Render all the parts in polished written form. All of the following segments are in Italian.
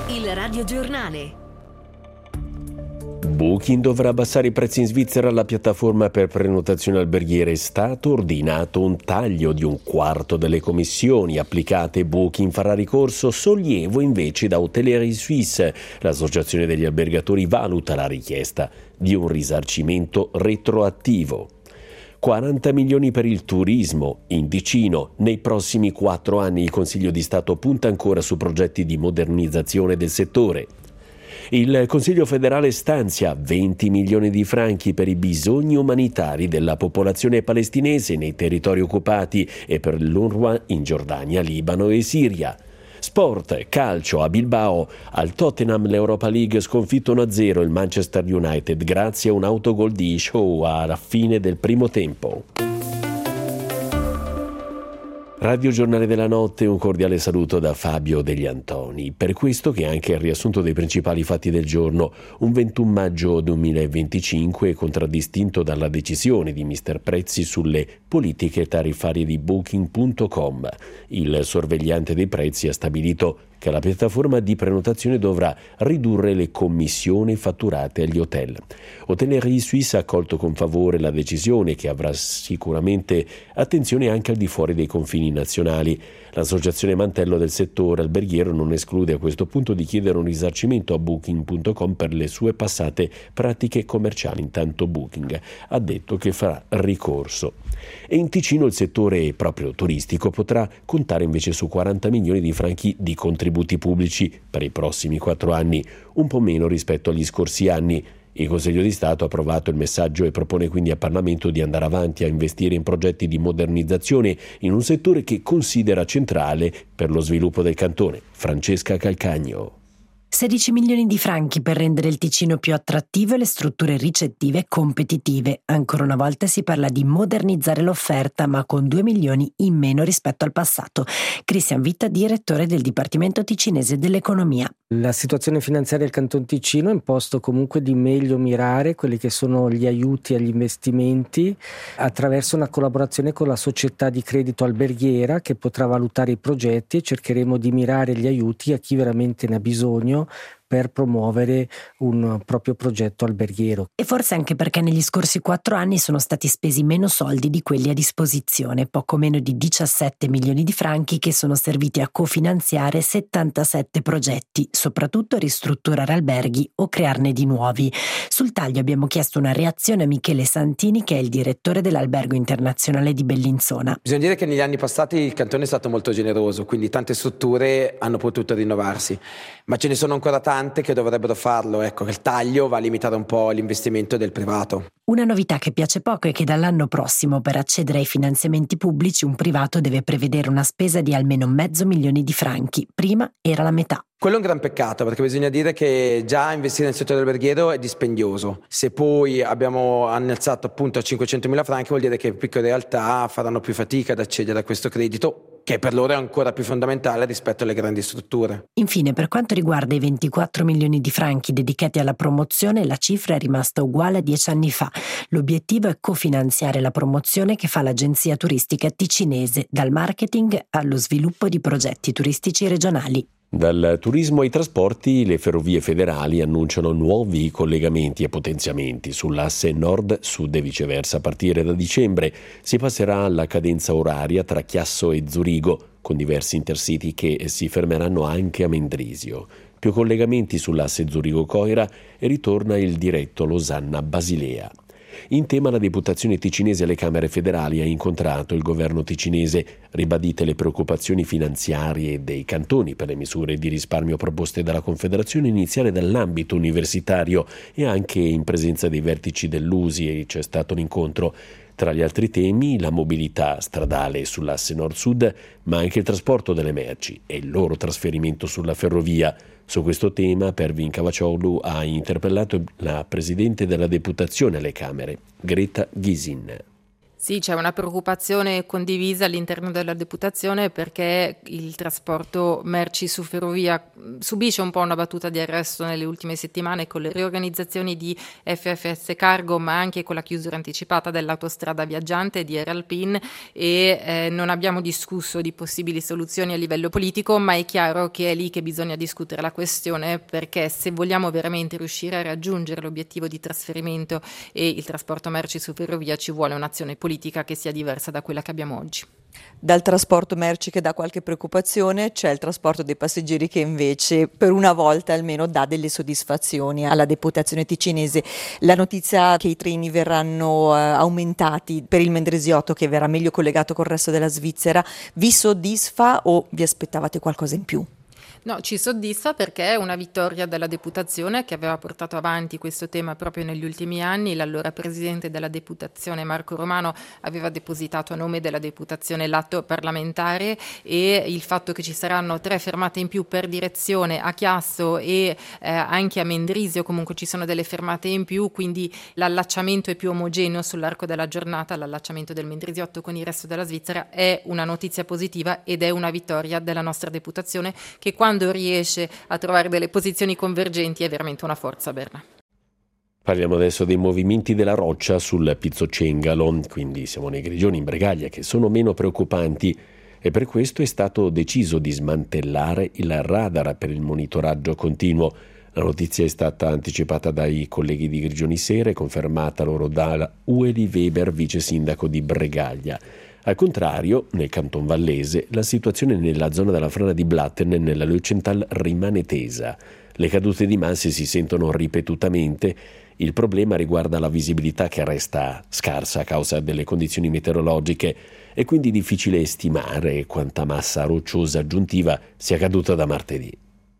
Il radiogiornale. Booking dovrà abbassare i prezzi in Svizzera. La piattaforma per prenotazione alberghiere è stato ordinato un taglio di 1/4 delle commissioni applicate. Booking farà ricorso. Sollievo invece da Hotellerie Suisse. L'associazione degli albergatori valuta la richiesta di un risarcimento retroattivo. 40 milioni per il turismo in Ticino. Nei prossimi 4 anni il Consiglio di Stato punta ancora su progetti di modernizzazione del settore. Il Consiglio federale stanzia 20 milioni di franchi per i bisogni umanitari della popolazione palestinese nei territori occupati e per l'UNRWA in Giordania, Libano e Siria. Sport, calcio a Bilbao, al Tottenham l'Europa League sconfitto 1-0 il Manchester United grazie a un autogol di Shaw alla fine del primo tempo. Radio Giornale della Notte, un cordiale saluto da Fabio Degli Antoni. Per questo che anche il riassunto dei principali fatti del giorno, un 21 maggio 2025 contraddistinto dalla decisione di Mister Prezzi sulle politiche tariffarie di Booking.com. Il sorvegliante dei prezzi ha stabilito che la piattaforma di prenotazione dovrà ridurre le commissioni fatturate agli hotel. Hotellerie Suisse ha accolto con favore la decisione, che avrà sicuramente attenzione anche al di fuori dei confini nazionali. L'associazione Mantello del settore alberghiero non esclude a questo punto di chiedere un risarcimento a Booking.com per le sue passate pratiche commerciali. Intanto Booking ha detto che farà ricorso. E in Ticino il settore proprio turistico potrà contare invece su 40 milioni di franchi di contributi pubblici per i prossimi 4 anni, un po' meno rispetto agli scorsi anni. Il Consiglio di Stato ha approvato il messaggio e propone quindi al Parlamento di andare avanti a investire in progetti di modernizzazione in un settore che considera centrale per lo sviluppo del cantone. Francesca Calcagno. 16 milioni di franchi per rendere il Ticino più attrattivo e le strutture ricettive competitive. Ancora una volta si parla di modernizzare l'offerta, ma con 2 milioni in meno rispetto al passato. Cristian Vitta, direttore del Dipartimento Ticinese dell'Economia. La situazione finanziaria del Canton Ticino ha imposto comunque di meglio mirare quelli che sono gli aiuti agli investimenti attraverso una collaborazione con la società di credito alberghiera che potrà valutare i progetti, e cercheremo di mirare gli aiuti a chi veramente ne ha bisogno per promuovere un proprio progetto alberghiero. E forse anche perché negli scorsi 4 anni sono stati spesi meno soldi di quelli a disposizione, poco meno di 17 milioni di franchi che sono serviti a cofinanziare 77 progetti, soprattutto a ristrutturare alberghi o crearne di nuovi. Sul taglio abbiamo chiesto una reazione a Michele Santini, che è il direttore dell'Albergo Internazionale di Bellinzona. Bisogna dire che negli anni passati il cantone è stato molto generoso, quindi tante strutture hanno potuto rinnovarsi, ma ce ne sono ancora tante che dovrebbero farlo. Ecco, il taglio va a limitare un po' l'investimento del privato. Una novità che piace poco è che dall'anno prossimo per accedere ai finanziamenti pubblici un privato deve prevedere una spesa di almeno 500.000 di franchi. Prima era la metà. Quello è un gran peccato, perché bisogna dire che già investire nel settore alberghiero è dispendioso. Se poi hanno alzato appunto a 500.000 franchi, vuol dire che piccole realtà faranno più fatica ad accedere a questo credito, che per loro è ancora più fondamentale rispetto alle grandi strutture. Infine, per quanto riguarda i 24 milioni di franchi dedicati alla promozione, la cifra è rimasta uguale a 10 anni fa. L'obiettivo è cofinanziare la promozione che fa l'agenzia turistica ticinese, dal marketing allo sviluppo di progetti turistici regionali. Dal turismo ai trasporti, le ferrovie federali annunciano nuovi collegamenti e potenziamenti sull'asse nord-sud e viceversa. A partire da dicembre si passerà alla cadenza oraria tra Chiasso e Zurigo, con diversi intercity che si fermeranno anche a Mendrisio. Più collegamenti sull'asse Zurigo-Coira e ritorna il diretto Losanna-Basilea. In tema, la deputazione ticinese alle Camere federali ha incontrato il governo ticinese, ribadite le preoccupazioni finanziarie dei cantoni per le misure di risparmio proposte dalla Confederazione, iniziare dall'ambito universitario e anche in presenza dei vertici dell'USI c'è stato un incontro. Tra gli altri temi, la mobilità stradale sull'asse nord-sud, ma anche il trasporto delle merci e il loro trasferimento sulla ferrovia. Su questo tema Pervin Cavaccioglu ha interpellato la presidente della deputazione alle Camere, Greta Gysin. Sì, c'è una preoccupazione condivisa all'interno della deputazione perché il trasporto merci su ferrovia subisce un po' una battuta di arresto nelle ultime settimane con le riorganizzazioni di FFS Cargo, ma anche con la chiusura anticipata dell'autostrada viaggiante di Air Alpine e non abbiamo discusso di possibili soluzioni a livello politico, ma è chiaro che è lì che bisogna discutere la questione, perché se vogliamo veramente riuscire a raggiungere l'obiettivo di trasferimento e il trasporto merci su ferrovia ci vuole un'azione politica che sia diversa da quella che abbiamo oggi. Dal trasporto merci che dà qualche preoccupazione c'è il trasporto dei passeggeri che invece per una volta almeno dà delle soddisfazioni alla deputazione ticinese. La notizia che i treni verranno aumentati per il Mendrisiotto, che verrà meglio collegato col resto della Svizzera, vi soddisfa o vi aspettavate qualcosa in più? No, ci soddisfa perché è una vittoria della deputazione che aveva portato avanti questo tema proprio negli ultimi anni. L'allora presidente della deputazione Marco Romano aveva depositato a nome della deputazione l'atto parlamentare e il fatto che ci saranno 3 fermate in più per direzione a Chiasso e anche a Mendrisio, comunque ci sono delle fermate in più, quindi l'allacciamento è più omogeneo sull'arco della giornata, l'allacciamento del Mendrisiotto con il resto della Svizzera è una notizia positiva ed è una vittoria della nostra deputazione che quando riesce a trovare delle posizioni convergenti è veramente una forza, Berna. Parliamo adesso dei movimenti della roccia sul Pizzo Cengalo, quindi siamo nei Grigioni in Bregaglia, che sono meno preoccupanti e per questo è stato deciso di smantellare il radar per il monitoraggio continuo. La notizia è stata anticipata dai colleghi di Grigioni Sera e confermata loro da Ueli Weber, vice sindaco di Bregaglia. Al contrario, nel Canton Vallese, la situazione nella zona della frana di Blatten e nella Leucenthal rimane tesa. Le cadute di masse si sentono ripetutamente. Il problema riguarda la visibilità che resta scarsa a causa delle condizioni meteorologiche. È quindi difficile stimare quanta massa rocciosa aggiuntiva sia caduta da martedì.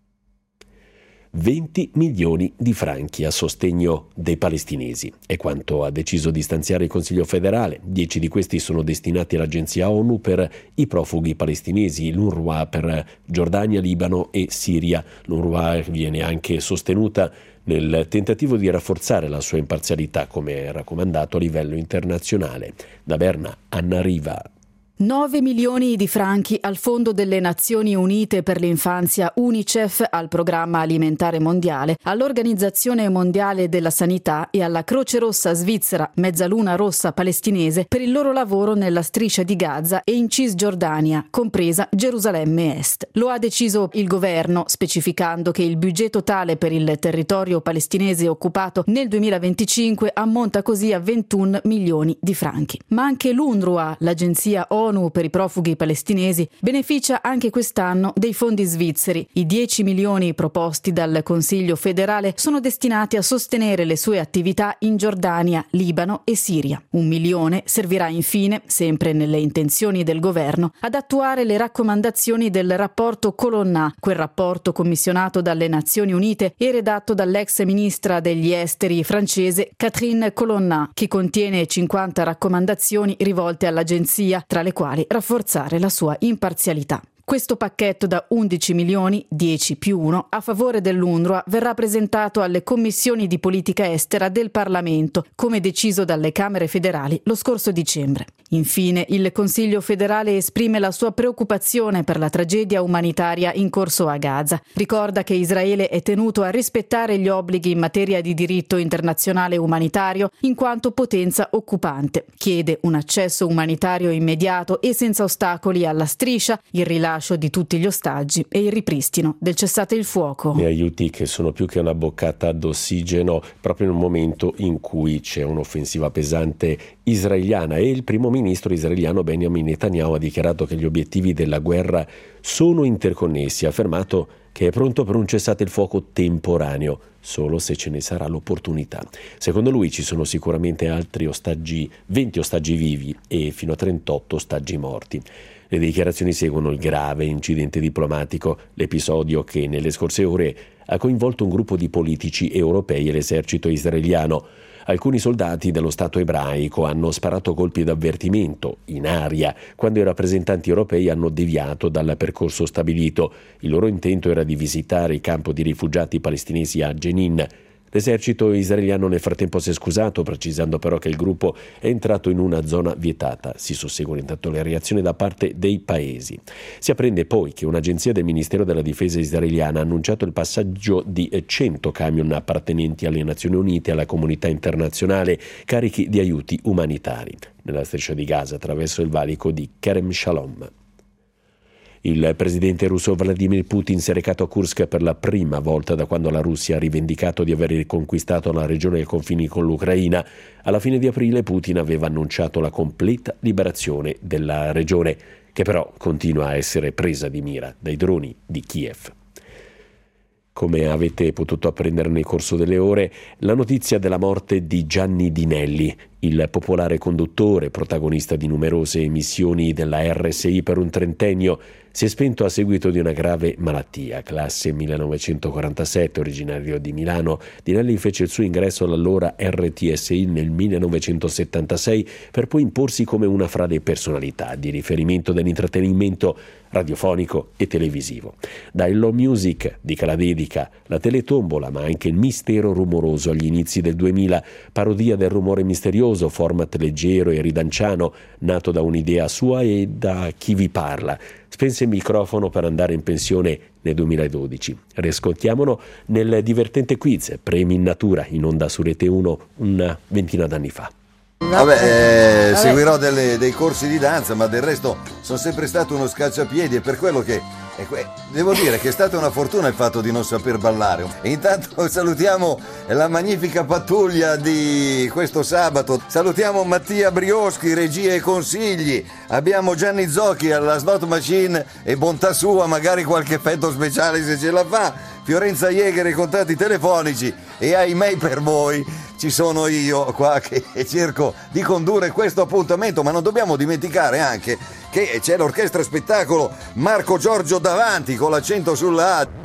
20 milioni di franchi a sostegno dei palestinesi è quanto ha deciso di stanziare il Consiglio federale. 10 di questi sono destinati all'Agenzia ONU per i profughi palestinesi, l'UNRWA per Giordania, Libano e Siria. L'UNRWA viene anche sostenuta nel tentativo di rafforzare la sua imparzialità, come raccomandato a livello internazionale. Da Berna, Anna Riva. 9 milioni di franchi al Fondo delle Nazioni Unite per l'Infanzia UNICEF, al Programma Alimentare Mondiale, all'Organizzazione Mondiale della Sanità e alla Croce Rossa Svizzera, Mezzaluna Rossa Palestinese per il loro lavoro nella striscia di Gaza e in Cisgiordania, compresa Gerusalemme Est. Lo ha deciso il governo, specificando che il budget totale per il territorio palestinese occupato nel 2025 ammonta così a 21 milioni di franchi. Ma anche l'UNRWA, l'agenzia ONU per i profughi palestinesi, beneficia anche quest'anno dei fondi svizzeri. I 10 milioni proposti dal Consiglio federale sono destinati a sostenere le sue attività in Giordania, Libano e Siria. 1 milione servirà infine, sempre nelle intenzioni del governo, ad attuare le raccomandazioni del rapporto Colonna, quel rapporto commissionato dalle Nazioni Unite e redatto dall'ex ministra degli esteri francese Catherine Colonna, che contiene 50 raccomandazioni rivolte all'agenzia, tra le quali rafforzare la sua imparzialità. Questo pacchetto da 11 milioni, 10 più 1, a favore dell'UNRWA verrà presentato alle commissioni di politica estera del Parlamento, come deciso dalle Camere federali lo scorso dicembre. Infine, il Consiglio federale esprime la sua preoccupazione per la tragedia umanitaria in corso a Gaza. Ricorda che Israele è tenuto a rispettare gli obblighi in materia di diritto internazionale umanitario in quanto potenza occupante. Chiede un accesso umanitario immediato e senza ostacoli alla striscia, il rilascio di tutti gli ostaggi e il ripristino del cessate il fuoco. E aiuti che sono più che una boccata d'ossigeno proprio in un momento in cui c'è un'offensiva pesante israeliana e il primo ministro israeliano Benjamin Netanyahu ha dichiarato che gli obiettivi della guerra sono interconnessi, ha affermato che è pronto per un cessate il fuoco temporaneo solo se ce ne sarà l'opportunità. Secondo lui ci sono sicuramente altri ostaggi, 20 ostaggi vivi e fino a 38 ostaggi morti. Le dichiarazioni seguono il grave incidente diplomatico, l'episodio che nelle scorse ore ha coinvolto un gruppo di politici europei e l'esercito israeliano. Alcuni soldati dello Stato ebraico hanno sparato colpi d'avvertimento in aria quando i rappresentanti europei hanno deviato dal percorso stabilito. Il loro intento era di visitare il campo di rifugiati palestinesi a Jenin. L'esercito israeliano nel frattempo si è scusato, precisando però che il gruppo è entrato in una zona vietata. Si susseguono intanto le reazioni da parte dei paesi. Si apprende poi che un'agenzia del Ministero della Difesa israeliana ha annunciato il passaggio di 100 camion appartenenti alle Nazioni Unite e alla comunità internazionale carichi di aiuti umanitari nella striscia di Gaza attraverso il valico di Kerem Shalom. Il presidente russo Vladimir Putin si è recato a Kursk per la prima volta da quando la Russia ha rivendicato di aver riconquistato la regione ai confini con l'Ucraina. Alla fine di aprile Putin aveva annunciato la completa liberazione della regione, che però continua a essere presa di mira dai droni di Kiev. Come avete potuto apprendere nel corso delle ore, la notizia della morte di Gianni Di Nelli, il popolare conduttore, protagonista di numerose emissioni della RSI per un trentennio, si è spento a seguito di una grave malattia. Classe 1947, originario di Milano, Di Nelli fece il suo ingresso all'allora RTSI nel 1976 per poi imporsi come una fra le personalità di riferimento dell'intrattenimento radiofonico e televisivo. Da Hello Music, Dica la dedica, la teletombola, ma anche il mistero rumoroso agli inizi del 2000, parodia del rumore misterioso, format leggero e ridanciano, nato da un'idea sua e da chi vi parla. Spense il microfono per andare in pensione nel 2012. Riscontriamolo nel divertente quiz Premi in Natura, in onda su Rete 1 una ventina d'anni fa. Seguirò dei corsi di danza, ma del resto sono sempre stato uno scacciapiedi, e per quello che devo dire che è stata una fortuna il fatto di non saper ballare. E intanto salutiamo la magnifica pattuglia di questo sabato. Salutiamo Mattia Brioschi, regia e consigli. Abbiamo Gianni Zocchi alla slot machine e bontà sua, magari qualche effetto speciale se ce la fa. Fiorenza Jäger ai contatti telefonici, e ahimè per voi ci sono io qua che cerco di condurre questo appuntamento, ma non dobbiamo dimenticare anche che c'è l'orchestra spettacolo Marco Giorgio davanti con l'accento sulla A.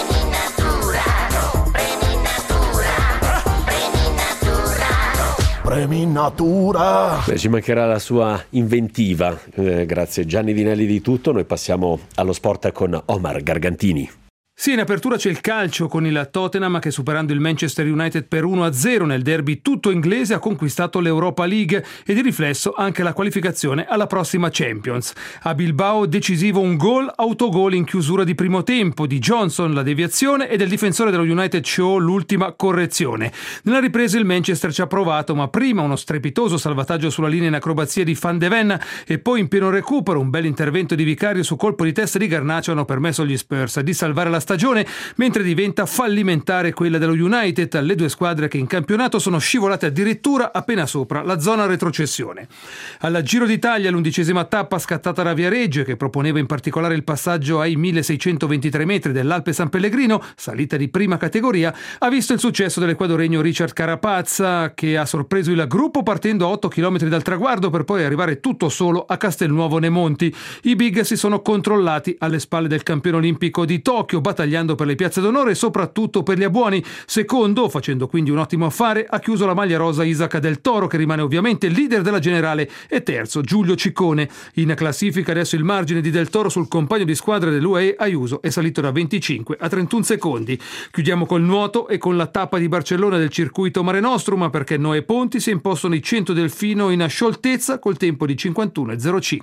Premi in Natura. Ci mancherà la sua inventiva. Grazie Gianni Di Nelli di tutto. Noi passiamo allo sport con Omar Gargantini. Sì, in apertura c'è il calcio con il Tottenham che, superando il Manchester United per 1-0 nel derby tutto inglese, ha conquistato l'Europa League e di riflesso anche la qualificazione alla prossima Champions. A Bilbao decisivo un autogol in chiusura di primo tempo, di Johnson la deviazione e del difensore dello United Shaw l'ultima correzione. Nella ripresa il Manchester ci ha provato, ma prima uno strepitoso salvataggio sulla linea in acrobazia di Van de Ven e poi in pieno recupero un bel intervento di Vicario su colpo di testa di Garnacho hanno permesso agli Spurs di salvare la stagione, mentre diventa fallimentare quella dello United, le due squadre che in campionato sono scivolate addirittura appena sopra la zona retrocessione. Alla Giro d'Italia l'11ª tappa scattata da Viareggio, che proponeva in particolare il passaggio ai 1623 metri dell'Alpe San Pellegrino, salita di prima categoria, ha visto il successo dell'equadoregno Richard Carapaz, che ha sorpreso il gruppo partendo a 8 km dal traguardo per poi arrivare tutto solo a Castelnuovo Nemonti. I big si sono controllati alle spalle del campione olimpico di Tokyo, battagliando per le piazze d'onore e soprattutto per gli abbuoni. Secondo, facendo quindi un ottimo affare, ha chiuso la maglia rosa Isaac Del Toro, che rimane ovviamente leader della generale, e terzo Giulio Ciccone. In classifica adesso il margine di Del Toro sul compagno di squadra dell'UAE Ayuso è salito da 25 a 31 secondi. Chiudiamo col nuoto e con la tappa di Barcellona del circuito Mare Nostrum, perché Noè Ponti si è imposto nei 100 delfino in scioltezza col tempo di 51,05.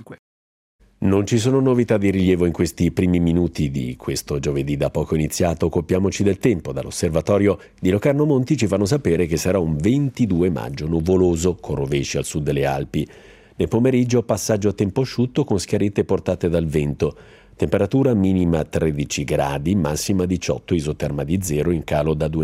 Non ci sono novità di rilievo in questi primi minuti di questo giovedì da poco iniziato. Occupiamoci del tempo. Dall'osservatorio di Locarno Monti ci fanno sapere che sarà un 22 maggio nuvoloso con rovesci al sud delle Alpi. Nel pomeriggio passaggio a tempo asciutto con schiarite portate dal vento. Temperatura minima 13 gradi, massima 18, isoterma di 0 in calo da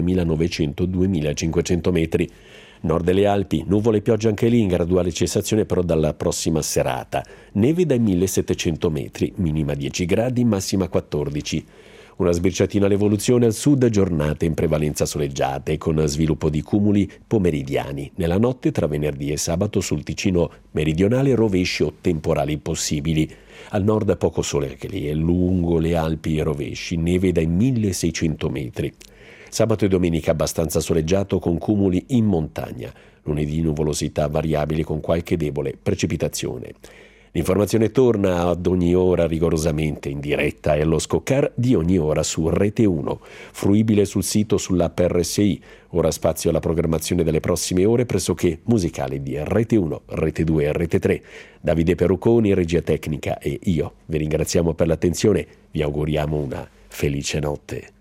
2900-2500 metri. Nord delle Alpi, nuvole e pioggia anche lì, in graduale cessazione però dalla prossima serata. Neve dai 1700 metri, minima 10 gradi, massima 14. Una sbirciatina all'evoluzione al sud, giornate in prevalenza soleggiate con sviluppo di cumuli pomeridiani. Nella notte tra venerdì e sabato sul Ticino meridionale rovesci o temporali possibili. Al nord poco sole anche lì e lungo le Alpi rovesci, neve dai 1600 metri. Sabato e domenica abbastanza soleggiato con cumuli in montagna. Lunedì nuvolosità variabili con qualche debole precipitazione. L'informazione torna ad ogni ora rigorosamente in diretta e allo scoccar di ogni ora su Rete 1, fruibile sul sito sull'app RSI. Ora spazio alla programmazione delle prossime ore pressoché musicali di Rete 1, Rete 2 e Rete 3. Davide Perucconi, regia tecnica, e io vi ringraziamo per l'attenzione, vi auguriamo una felice notte.